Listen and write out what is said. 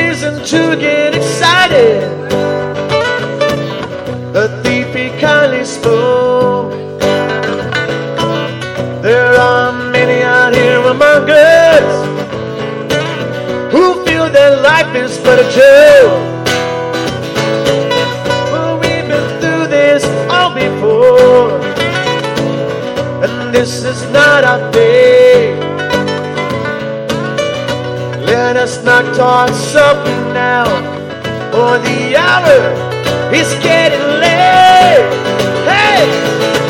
reason to get excited. The thief he kindly spoke. There are many out here among us who feel that life is but a joke. But we've been through this all before, and this is not our fate. Let us not toss up now, for the hour is getting late. Hey!